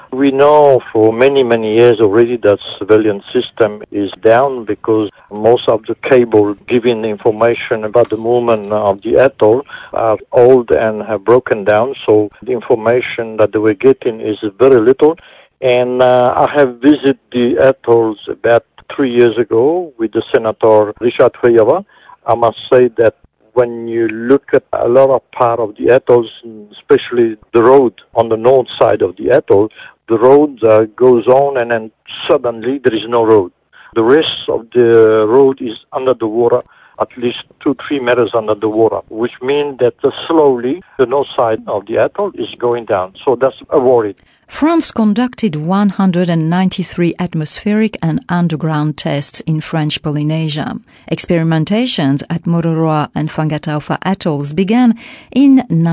We know for many, many years already that surveillance system is down because most of the cable giving information about the movement of the atoll are old and have broken down. So the information that they were getting is very little. And I have visited the atolls about 3 years ago with the Senator Richard Feyava. I must say that when you look at a lot of part of the atolls, especially the road on the north side of the atoll, the road goes on and then suddenly there is no road. The rest of the road is under the water, at least 2-3 meters under the water, which means that slowly the north side of the atoll is going down. So that's a worry. France conducted 193 atmospheric and underground tests in French Polynesia. Experimentations at Mororoa and Fangataufa atolls began in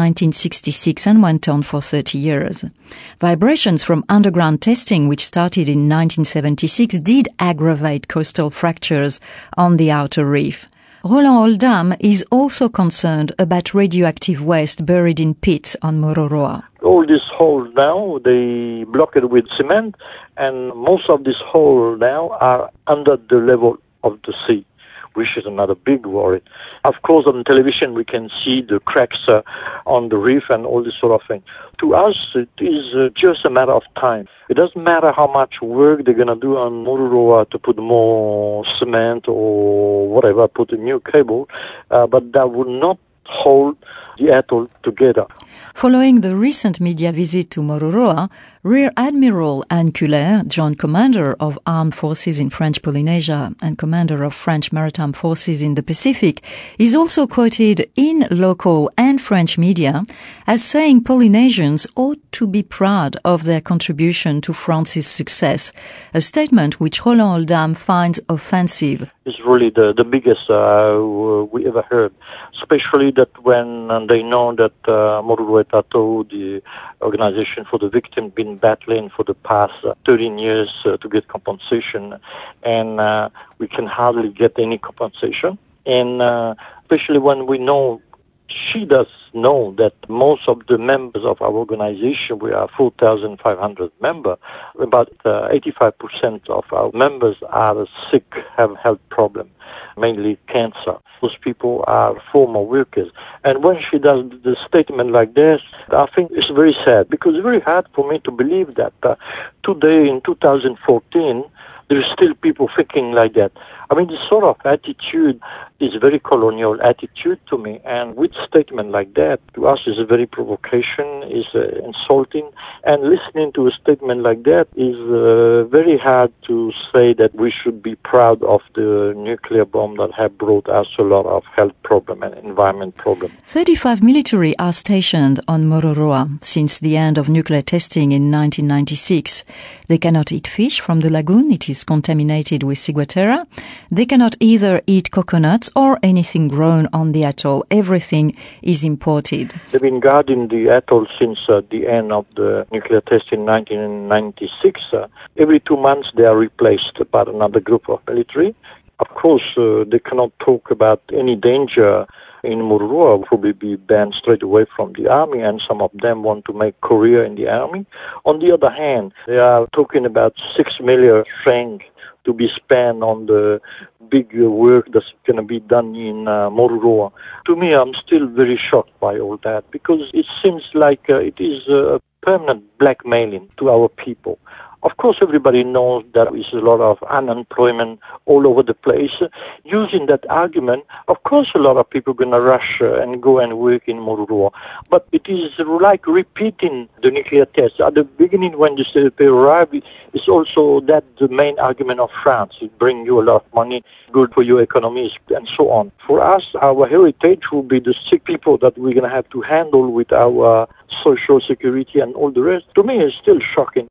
1966 and went on for 30 years. Vibrations from underground testing, which started in 1976, did aggravate coastal fractures on the outer reef. Roland Oldham is also concerned about radioactive waste buried in pits on Mororoa. All these holes now, they block it with cement, and most of these holes now are under the level of the sea, which is another big worry. Of course, on television we can see the cracks on the reef and all this sort of thing. To us, it is just a matter of time. It doesn't matter how much work they're going to do on Mororoa to put more cement or whatever, put a new cable, but that would not hold the atoll together. Following the recent media visit to Mororoa, Rear Admiral Anne Culler, Joint Commander of Armed Forces in French Polynesia and Commander of French Maritime Forces in the Pacific, is also quoted in local and French media as saying Polynesians ought to be proud of their contribution to France's success, a statement which Roland Oldham finds offensive. It's really the biggest we ever heard, especially that when they know that Mororoa Tato, the organization for the victim, been battling for the past 13 years to get compensation, and we can hardly get any compensation. And especially when we know, she does know that most of the members of our organization, we are 4,500 members, about 85% of our members are sick, have health problems, mainly cancer. Those people are former workers. And when she does the statement like this, I think it's very sad, because it's very hard for me to believe that today in 2014, there's still people thinking like that. I mean, this sort of attitude is very colonial attitude to me, and with statement like that, to us is a very provocation, is insulting, and listening to a statement like that is very hard to say that we should be proud of the nuclear bomb that have brought us a lot of health problem and environment problem. 35 military are stationed on Mororoa since the end of nuclear testing in 1996. They cannot eat fish from the lagoon, it is contaminated with ciguatera. They cannot either eat coconuts or anything grown on the atoll. Everything is imported. They've been guarding the atoll since the end of the nuclear test in 1996. Every 2 months they are replaced by another group of military. Of course, they cannot talk about any danger in Mororoa, will probably be banned straight away from the army, and some of them want to make career in the army. On the other hand, they are talking about 6 million francs to be spent on the big work that's going to be done in Mororoa. To me, I'm still very shocked by all that, because it seems like it is a permanent blackmailing to our people. Of course, everybody knows there is a lot of unemployment all over the place. Using that argument, of course, a lot of people are going to rush and go and work in Mororoa. But it is like repeating the nuclear test. At the beginning, when they arrive, it's also that the main argument of France. It brings you a lot of money, good for your economies, and so on. For us, our heritage will be the sick people that we're going to have to handle with our social security and all the rest. To me, it's still shocking.